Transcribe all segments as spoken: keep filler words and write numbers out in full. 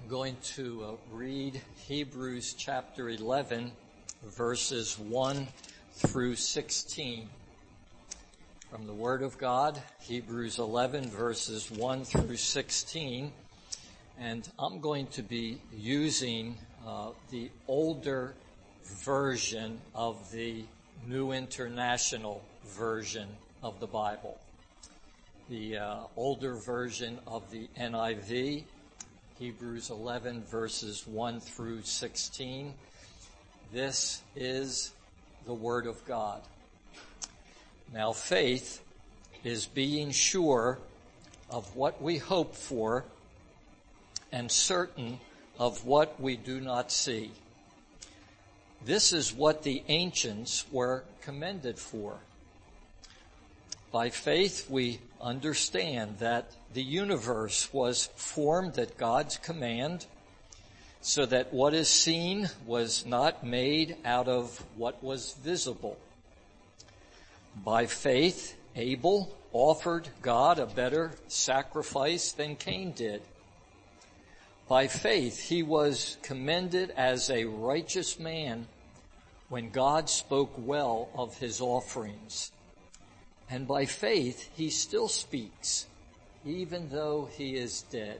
I'm going to uh, read Hebrews chapter eleven, verses one through sixteen. From the Word of God, Hebrews eleven, verses one through sixteen. And I'm going to be using uh, the older version of the New International Version of the Bible. The uh, older version of the N I V, Hebrews eleven, verses one through sixteen. This is the Word of God. Now, faith is being sure of what we hope for and certain of what we do not see. This is what the ancients were commended for. By faith, we understand that the universe was formed at God's command, so that what is seen was not made out of what was visible. By faith, Abel offered God a better sacrifice than Cain did. By faith, he was commended as a righteous man when God spoke well of his offerings. And by faith, he still speaks, even though he is dead.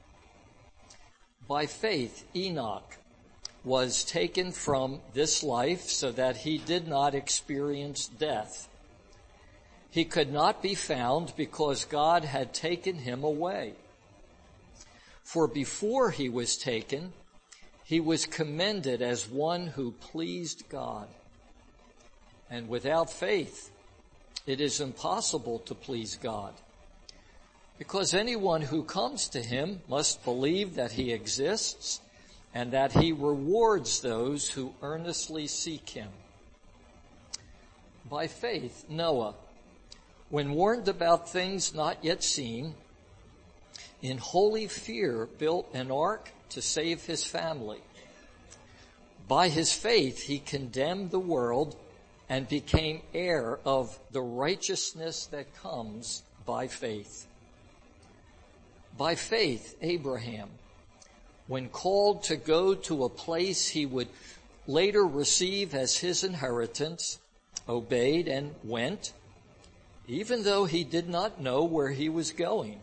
By faith, Enoch was taken from this life so that he did not experience death. He could not be found because God had taken him away. For before he was taken, he was commended as one who pleased God. And without faith, it is impossible to please God, because anyone who comes to him must believe that he exists and that he rewards those who earnestly seek him. By faith, Noah, when warned about things not yet seen, in holy fear built an ark to save his family. By his faith, he condemned the world and became heir of the righteousness that comes by faith. By faith, Abraham, when called to go to a place he would later receive as his inheritance, obeyed and went, even though he did not know where he was going.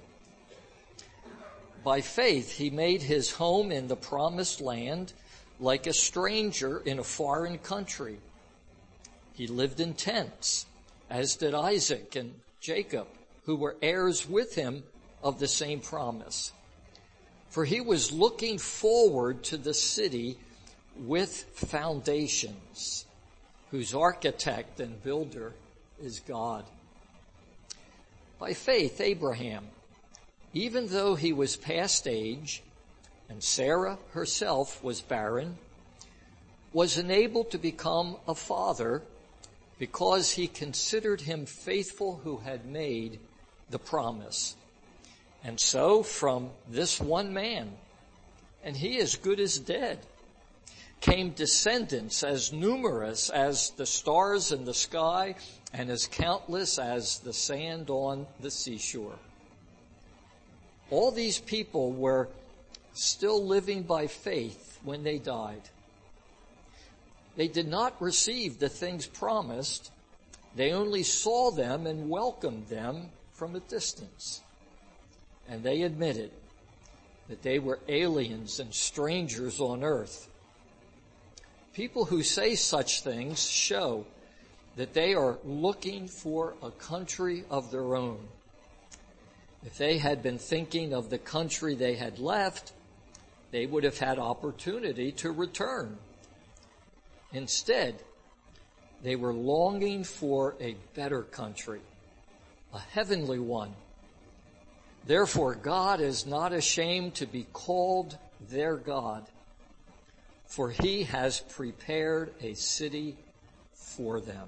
By faith, he made his home in the promised land like a stranger in a foreign country. He lived in tents, as did Isaac and Jacob, who were heirs with him of the same promise. For he was looking forward to the city with foundations, whose architect and builder is God. By faith, Abraham, even though he was past age, and Sarah herself was barren, was enabled to become a father because he considered him faithful who had made the promise. And so from this one man, and he as good as dead, came descendants as numerous as the stars in the sky and as countless as the sand on the seashore. All these people were still living by faith when they died. They did not receive the things promised. They only saw them and welcomed them from a distance. And they admitted that they were aliens and strangers on earth. People who say such things show that they are looking for a country of their own. If they had been thinking of the country they had left, they would have had opportunity to return. Instead, they were longing for a better country, a heavenly one. Therefore, God is not ashamed to be called their God, for he has prepared a city for them.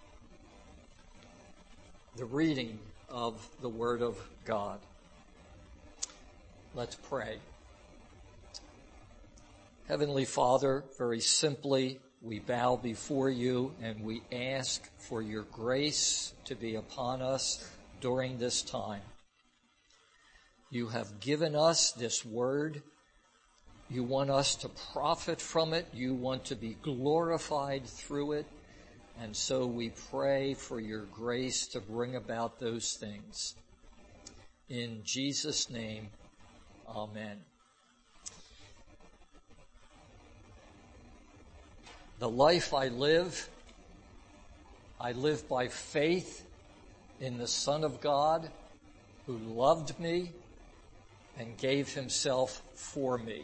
The reading of the Word of God. Let's pray. Heavenly Father, very simply, we bow before you and we ask for your grace to be upon us during this time. You have given us this word You want us to profit from it. You want to be glorified through it. And so we pray for your grace to bring about those things. In Jesus' name, amen. The life I live, I live by faith in the Son of God who loved me and gave himself for me.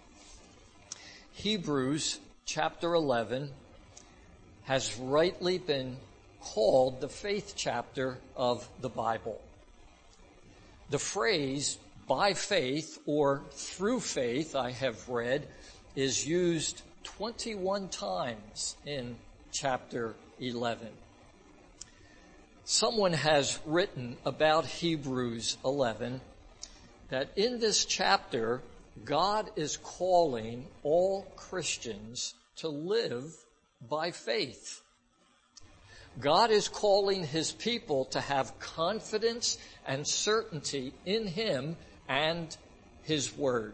Hebrews chapter eleven has rightly been called the faith chapter of the Bible. The phrase by faith or through faith, I have read, is used twenty-one times in chapter eleven. Someone has written about Hebrews eleven that in this chapter, God is calling all Christians to live by faith. God is calling his people to have confidence and certainty in him and his word.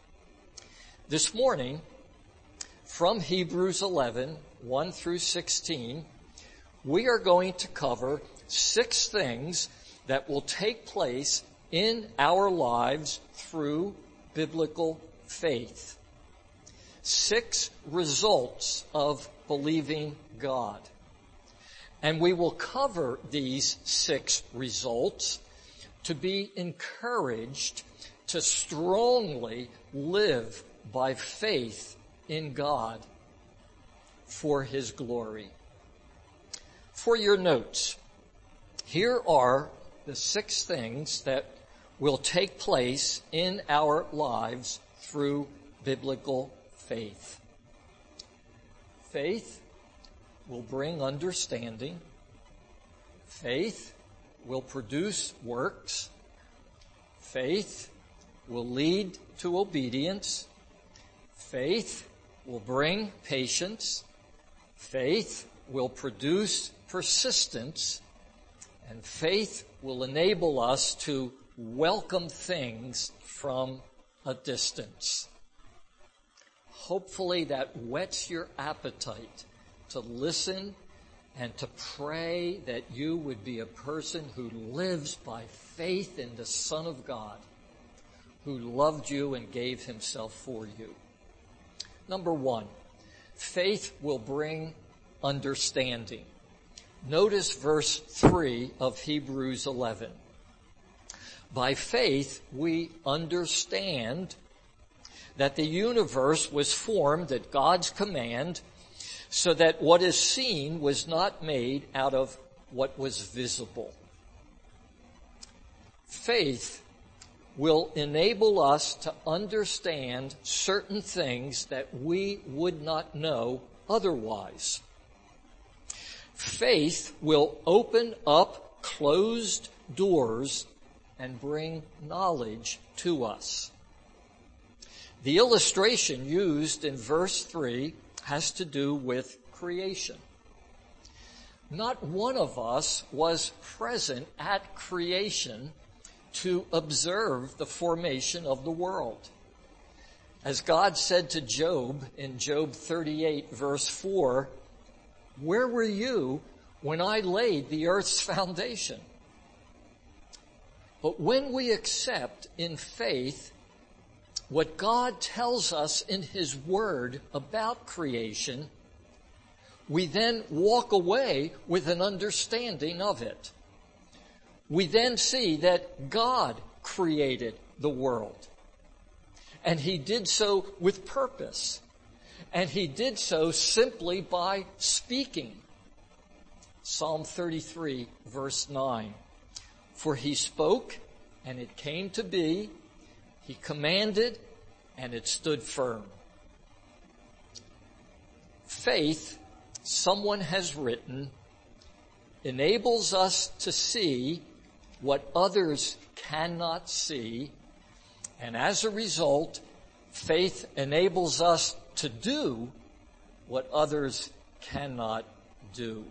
This morning, from Hebrews eleven, one through sixteen, we are going to cover six things that will take place in our lives through biblical faith. Six results of believing God. And we will cover these six results to be encouraged to strongly live by faith in God for his glory. For your notes, here are the six things that will take place in our lives through biblical faith. Faith will bring understanding. Faith will produce works. Faith will lead to obedience. Faith will bring patience. Faith will produce persistence. And faith will enable us to welcome things from a distance. Hopefully that whets your appetite to listen and to pray that you would be a person who lives by faith in the Son of God, who loved you and gave himself for you. Number one, faith will bring understanding. Notice verse three of Hebrews eleven. By faith, we understand that the universe was formed at God's command, so that what is seen was not made out of what was visible. Faith will enable us to understand certain things that we would not know otherwise. Faith will open up closed doors and bring knowledge to us. The illustration used in verse three has to do with creation. Not one of us was present at creation to observe the formation of the world. As God said to Job in Job thirty-eight verse four, "Where were you when I laid the earth's foundation?" But when we accept in faith what God tells us in his word about creation, we then walk away with an understanding of it. We then see that God created the world. And he did so with purpose. And he did so simply by speaking. Psalm thirty-three, verse nine. For he spoke, and it came to be. He commanded, and it stood firm. Faith, someone has written, enables us to see what others cannot see, and as a result, faith enables us to do what others cannot do.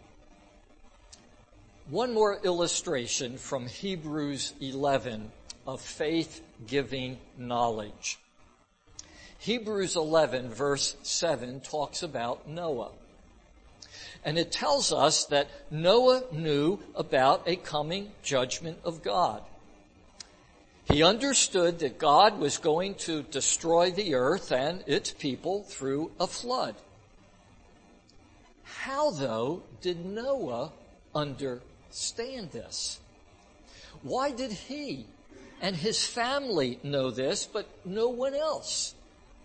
One more illustration from Hebrews eleven of faith-giving knowledge. Hebrews eleven verse seven talks about Noah. And it tells us that Noah knew about a coming judgment of God. He understood that God was going to destroy the earth and its people through a flood. How, though, did Noah understand this? Why did he and his family know this, but no one else?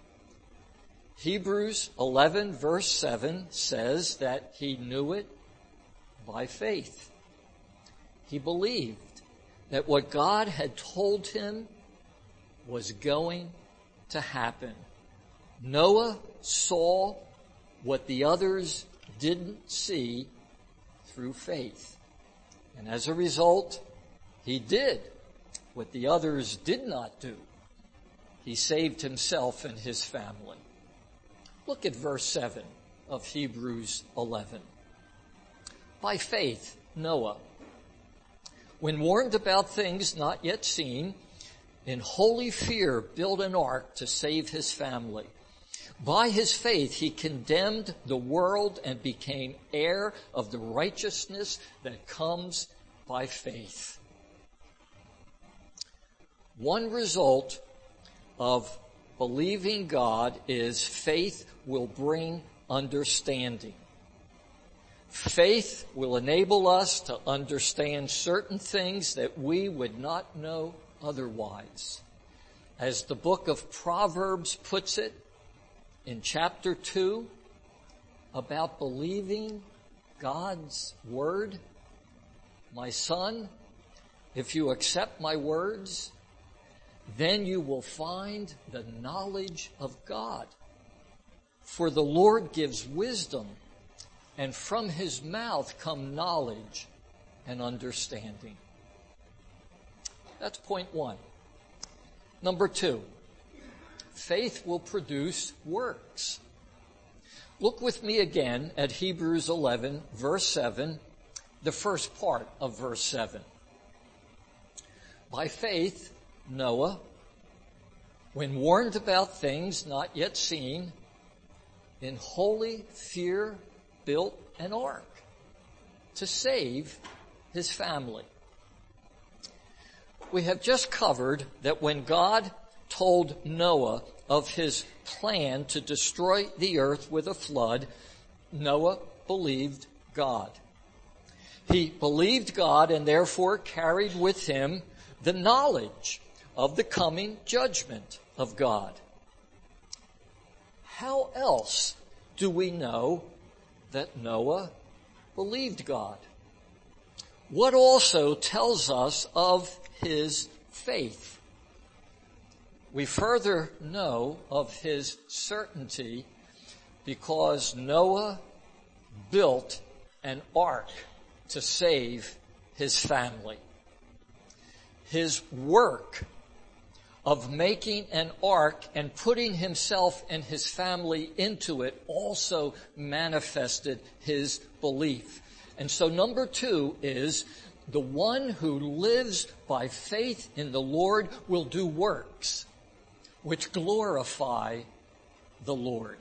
Hebrews eleven verse seven says that he knew it by faith. He believed that what God had told him was going to happen. Noah saw what the others didn't see through faith. And as a result, he did what the others did not do. He saved himself and his family. Look at verse seven of Hebrews eleven. By faith, Noah, when warned about things not yet seen, in holy fear built an ark to save his family. By his faith, he condemned the world and became heir of the righteousness that comes by faith. One result of believing God is faith will bring understanding. Faith will enable us to understand certain things that we would not know otherwise. As the book of Proverbs puts it in chapter two about believing God's word, my son, if you accept my words, then you will find the knowledge of God. For the Lord gives wisdom, and from his mouth come knowledge and understanding. That's point one. Number two, faith will produce works. Look with me again at Hebrews eleven, verse seven, the first part of verse seven. By faith, Noah, when warned about things not yet seen, in holy fear built an ark to save his family. We have just covered that when God told Noah of his plan to destroy the earth with a flood, Noah believed God. He believed God and therefore carried with him the knowledge of the coming judgment of God. How else do we know that Noah believed God? What also tells us of his faith? We further know of his certainty because Noah built an ark to save his family. His work of making an ark and putting himself and his family into it also manifested his belief. And so number two is the one who lives by faith in the Lord will do works which glorify the Lord.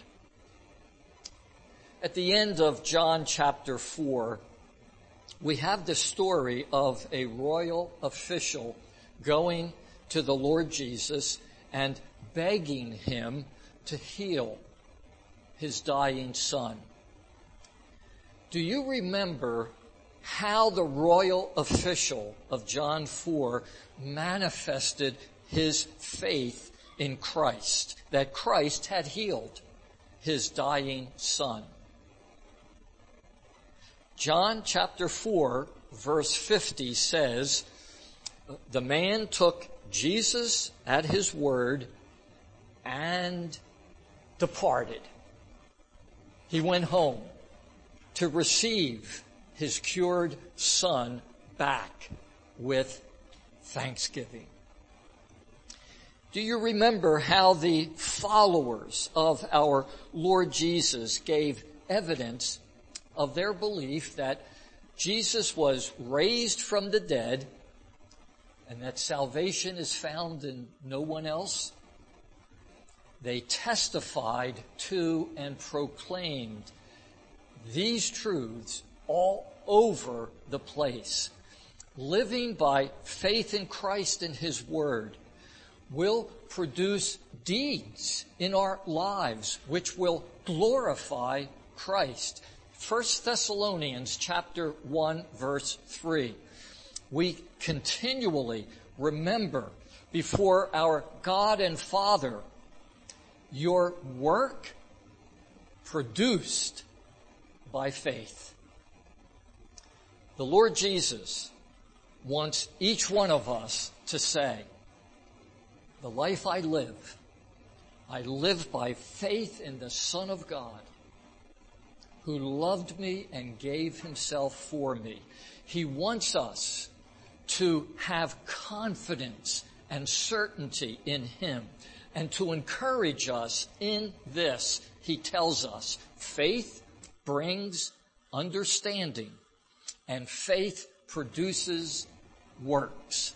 At the end of John chapter four, we have the story of a royal official going to the Lord Jesus and begging him to heal his dying son. Do you remember how the royal official of John four manifested his faith in Christ, that Christ had healed his dying son? John chapter four, verse fifty says, the man took Jesus at his word and departed. He went home to receive his cured son back with thanksgiving. Do you remember how the followers of our Lord Jesus gave evidence of their belief that Jesus was raised from the dead and that salvation is found in no one else? they testified to and proclaimed these truths all over the place. Living by faith in Christ and His Word will produce deeds in our lives which will glorify Christ. First Thessalonians chapter one, verse three. We continually remember before our God and Father your work produced by faith. The Lord Jesus wants each one of us to say, the life I live, I live by faith in the Son of God, who loved me and gave Himself for me. He wants us to have confidence and certainty in Him, and to encourage us in this. He tells us, faith brings understanding, and faith produces works.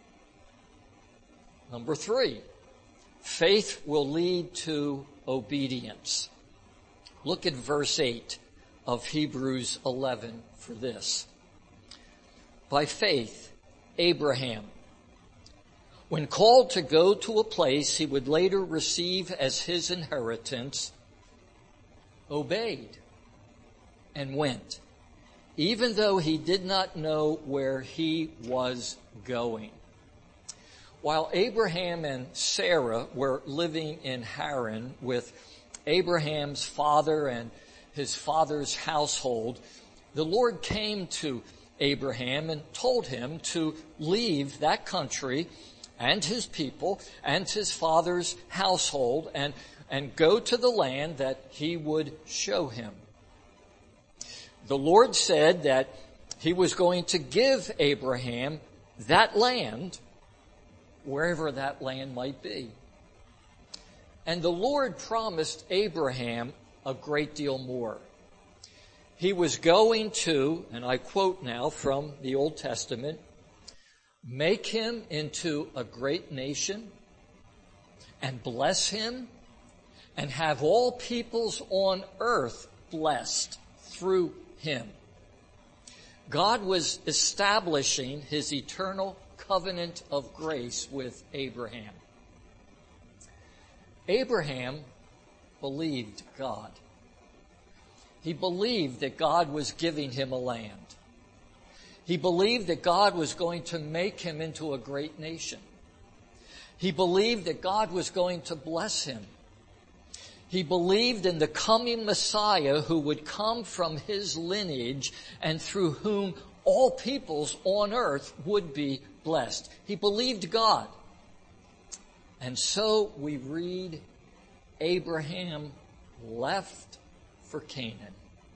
Number three, faith will lead to obedience. Look at verse eight of Hebrews eleven for this. By faith, Abraham, when called to go to a place he would later receive as his inheritance, obeyed and went, even though he did not know where he was going. While Abraham and Sarah were living in Haran with Abraham's father and his father's household, the Lord came to Abraham and told him to leave that country and his people and his father's household and, and go to the land that he would show him. The Lord said that He was going to give Abraham that land, wherever that land might be. And the Lord promised Abraham a great deal more. He was going to, and I quote now from the Old Testament, make him into a great nation and bless him and have all peoples on earth blessed through him. God was establishing His eternal covenant of grace with Abraham. Abraham believed God. He believed that God was giving him a land. He believed that God was going to make him into a great nation. He believed that God was going to bless him. He believed in the coming Messiah who would come from his lineage and through whom all peoples on earth would be blessed. He believed God. And so we read, Abraham left for Canaan.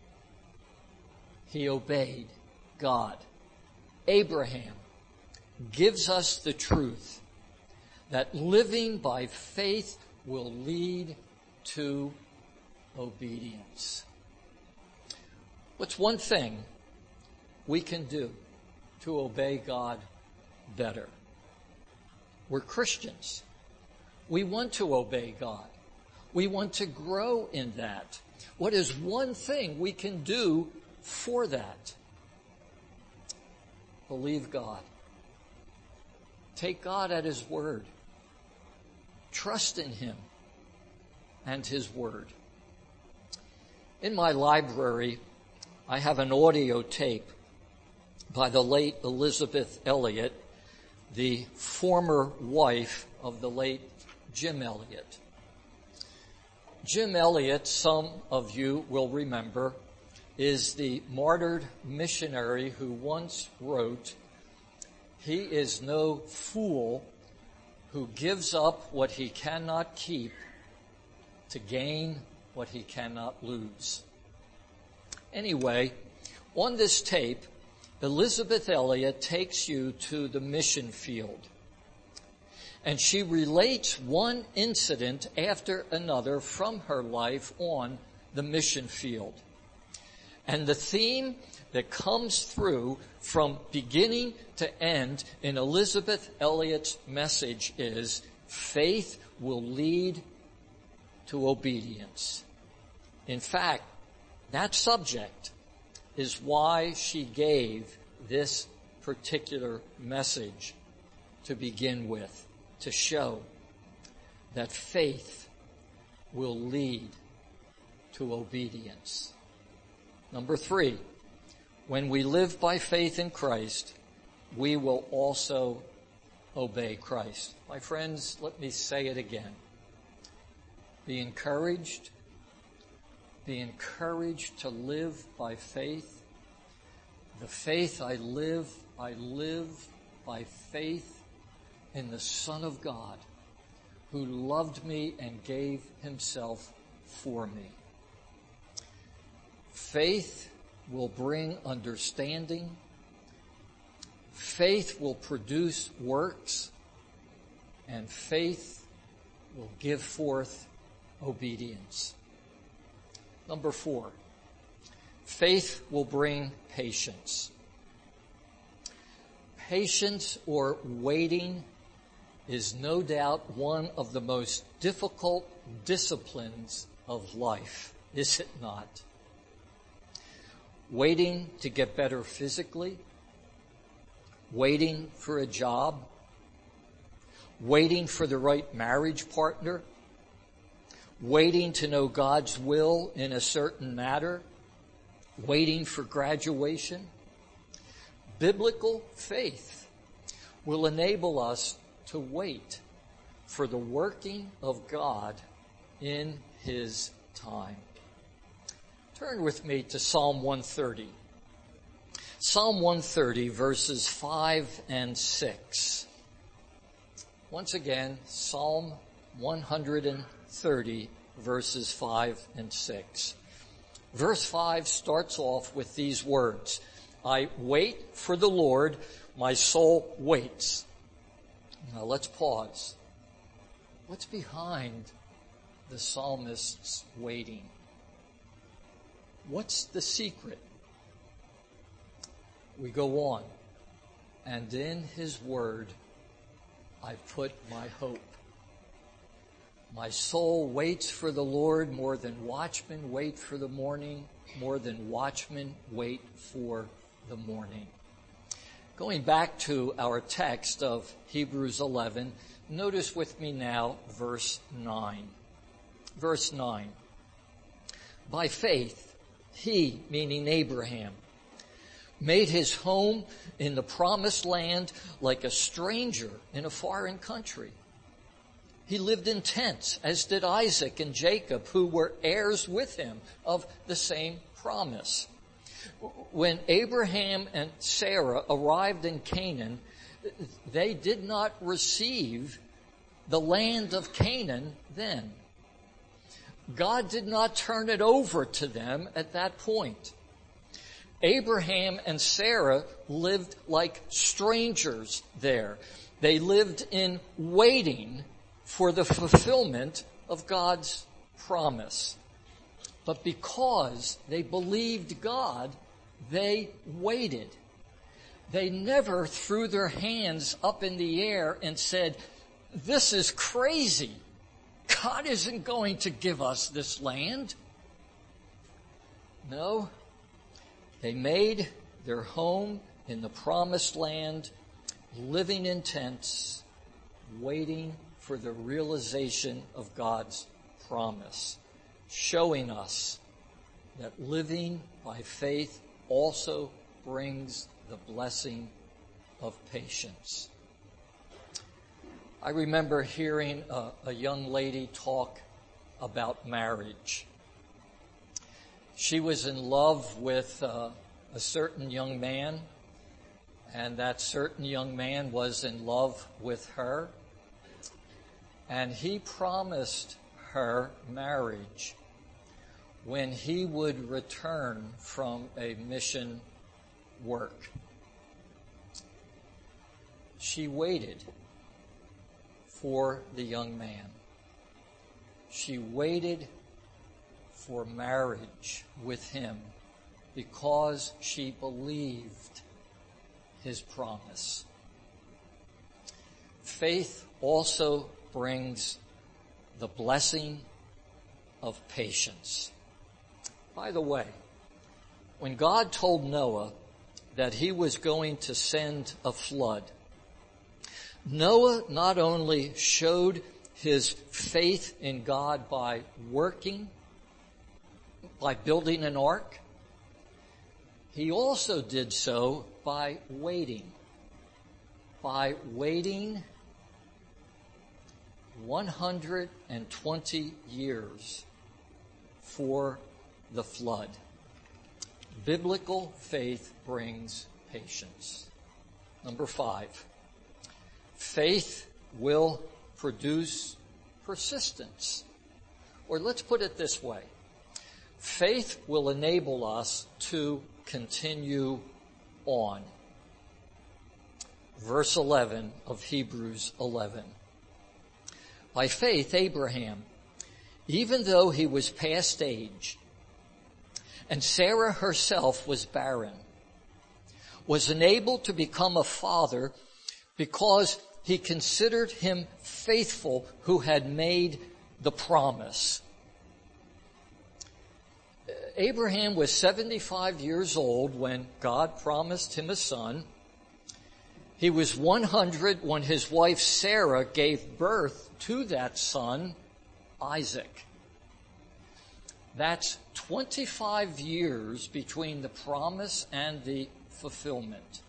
He obeyed God. Abraham gives us the truth that living by faith will lead to obedience. What's one thing we can do to obey God better? We're Christians. We want to obey God. We want to grow in that. What is one thing we can do for that? Believe God. Take God at His word. Trust in Him and His word. In my library, I have an audio tape by the late Elisabeth Elliot, the former wife of the late Jim Elliot. Jim Elliot, some of you will remember, is the martyred missionary who once wrote, "He is no fool who gives up what he cannot keep to gain what he cannot lose." Anyway, on this tape, Elisabeth Elliot takes you to the mission field. And she relates one incident after another from her life on the mission field. And the theme that comes through from beginning to end in Elisabeth Elliot's message is, faith will lead to obedience. In fact, that subject is why she gave this particular message to begin with, to show that faith will lead to obedience. Number three, when we live by faith in Christ, we will also obey Christ. My friends, let me say it again. Be encouraged. Be encouraged to live by faith. The faith I live, I live by faith in the Son of God, who loved me and gave himself for me. Faith will bring understanding. Faith will produce works, and faith will give forth obedience. Number four, faith will bring patience. Patience or waiting is no doubt one of the most difficult disciplines of life, is it not? Waiting to get better physically, waiting for a job, waiting for the right marriage partner, waiting to know God's will in a certain matter, waiting for graduation. Biblical faith will enable us to wait for the working of God in his time. Turn with me to Psalm one thirty. Psalm one thirty, verses five and six. Once again, Psalm one thirty, verses five and six. Verse five starts off with these words, I wait for the Lord, my soul waits. Now let's pause. What's behind the psalmist's waiting? What's the secret? We go on. And in his word, I put my hope. My soul waits for the Lord more than watchmen wait for the morning, more than watchmen wait for the morning. Going back to our text of Hebrews eleven, notice with me now verse nine. Verse nine. By faith, he, meaning Abraham, made his home in the promised land like a stranger in a foreign country. He lived in tents, as did Isaac and Jacob, who were heirs with him of the same promise. When Abraham and Sarah arrived in Canaan, they did not receive the land of Canaan then. God did not turn it over to them at that point. Abraham and Sarah lived like strangers there. They lived in waiting for the fulfillment of God's promise. But because they believed God, they waited. They never threw their hands up in the air and said, this is crazy. God isn't going to give us this land. No, they made their home in the promised land, living in tents, waiting for the realization of God's promise, showing us that living by faith also brings the blessing of patience. I remember hearing a, a young lady talk about marriage. She was in love with uh, a certain young man, and that certain young man was in love with her. And he promised her marriage when he would return from a mission work. She waited for the young man. She waited for marriage with him because she believed his promise. Faith also brings the blessing of patience. By the way, when God told Noah that he was going to send a flood, Noah not only showed his faith in God by working, by building an ark, he also did so by waiting. By waiting one hundred twenty years for the flood. Biblical faith brings patience. Number five, faith will produce persistence. Or let's put it this way. Faith will enable us to continue on. Verse eleven of Hebrews eleven. By faith, Abraham, even though he was past age, and Sarah herself was barren, was enabled to become a father because he considered him faithful who had made the promise. Abraham was seventy-five years old when God promised him a son. He was one hundred when his wife Sarah gave birth to that son, Isaac. That's twenty-five years between the promise and the fulfillment.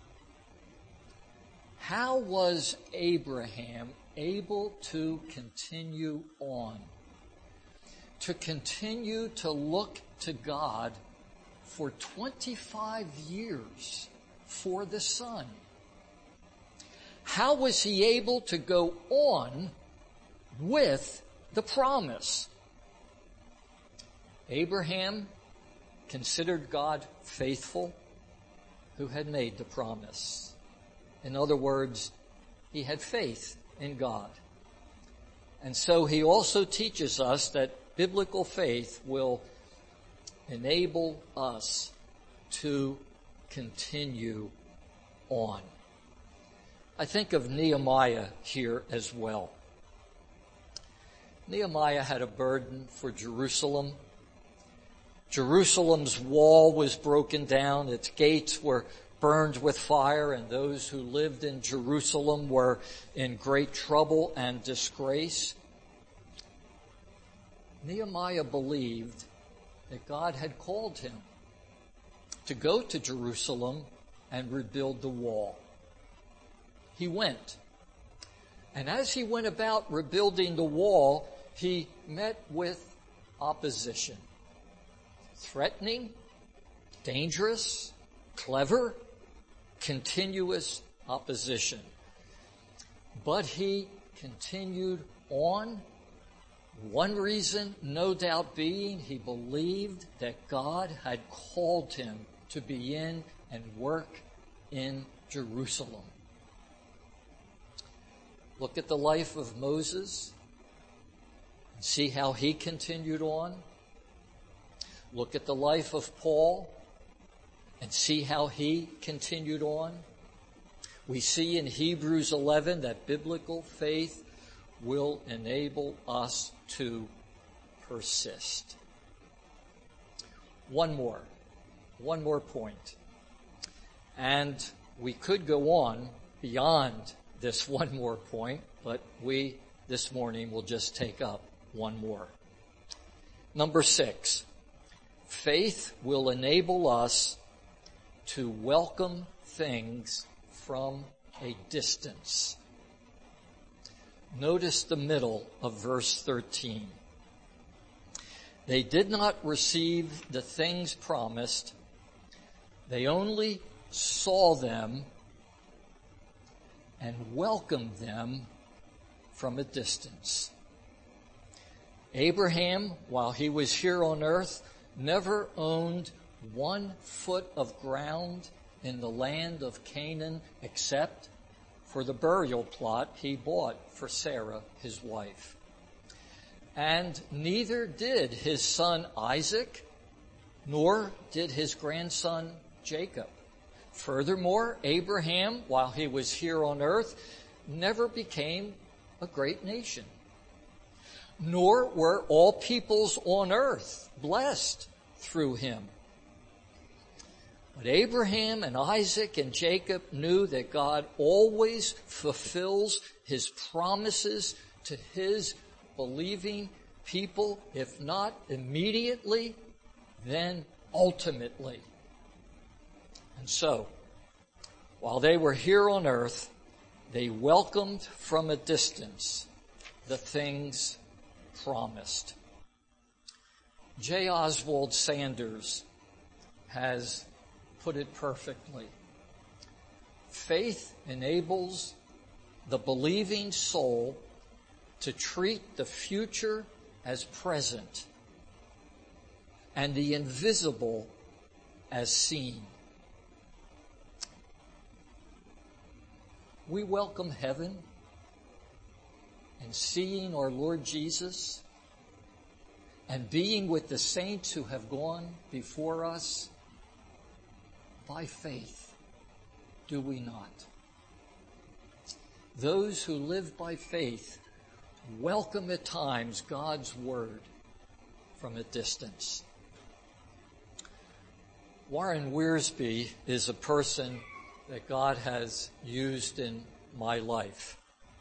How was Abraham able to continue on? To continue to look to God for twenty-five years for the son? How was he able to go on with the promise? Abraham considered God faithful who had made the promise. In other words, he had faith in God. And so he also teaches us that biblical faith will enable us to continue on. I think of Nehemiah here as well. Nehemiah had a burden for Jerusalem. Jerusalem's wall was broken down. Its gates were burned with fire, and those who lived in Jerusalem were in great trouble and disgrace. Nehemiah believed that God had called him to go to Jerusalem and rebuild the wall. He went. And as he went about rebuilding the wall, he met with opposition. Threatening, dangerous, clever, continuous opposition. But he continued on. One reason, no doubt, being he believed that God had called him to be in and work in Jerusalem. Look at the life of Moses and see how he continued on. Look at the life of Paul and see how he continued on. We see in Hebrews eleven that biblical faith will enable us to persist. One more, one more point. And we could go on beyond this one more point, but we this morning will just take up one more. Number six, faith will enable us to welcome things from a distance. Notice the middle of verse thirteen. They did not receive the things promised. They only saw them and welcomed them from a distance. Abraham, while he was here on earth, never owned one foot of ground in the land of Canaan except for the burial plot he bought for Sarah, his wife. And neither did his son Isaac, nor did his grandson Jacob. Furthermore, Abraham, while he was here on earth, never became a great nation. nor were all peoples on earth blessed through him. But Abraham and Isaac and Jacob knew that God always fulfills his promises to his believing people, if not immediately, then ultimately. And so, while they were here on earth, they welcomed from a distance the things promised. J. Oswald Sanders has put it perfectly. Faith enables the believing soul to treat the future as present and the invisible as seen. We welcome heaven and seeing our Lord Jesus and being with the saints who have gone before us by faith, do we not? Those who live by faith welcome at times God's word from a distance. Warren Wiersbe is a person that God has used in my life.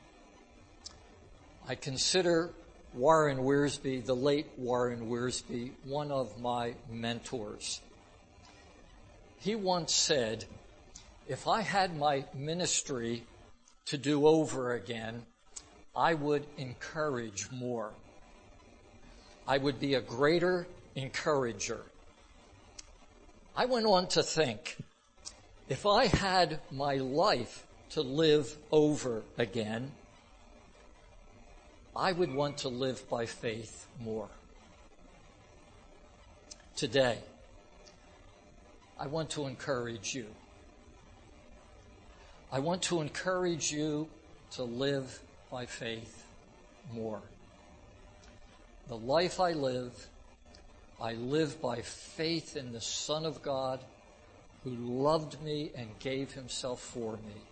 I consider Warren Wiersbe, the late Warren Wiersbe, one of my mentors. He once said, if I had my ministry to do over again, I would encourage more. I would be a greater encourager. I went on to think, if I had my life to live over again, I would want to live by faith more. Today, I want to encourage you. I want to encourage you to live by faith more. The life I live, I live by faith in the Son of God who loved me and gave himself for me.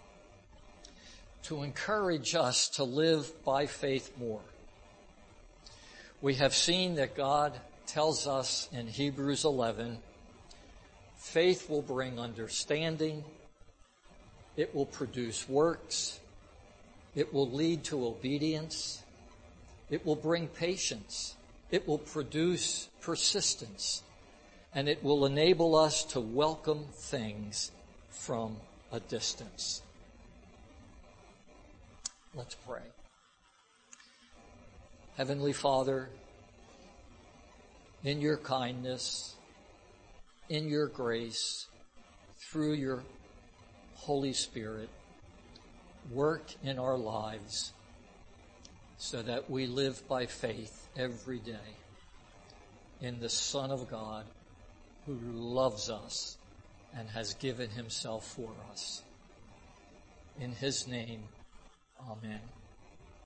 To encourage us to live by faith more. We have seen that God tells us in Hebrews eleven, faith will bring understanding, it will produce works, it will lead to obedience, it will bring patience, it will produce persistence, and it will enable us to welcome things from a distance. Let's pray. Heavenly Father, in your kindness, in your grace, through your Holy Spirit, work in our lives so that we live by faith every day in the Son of God who loves us and has given himself for us. In his name, amen.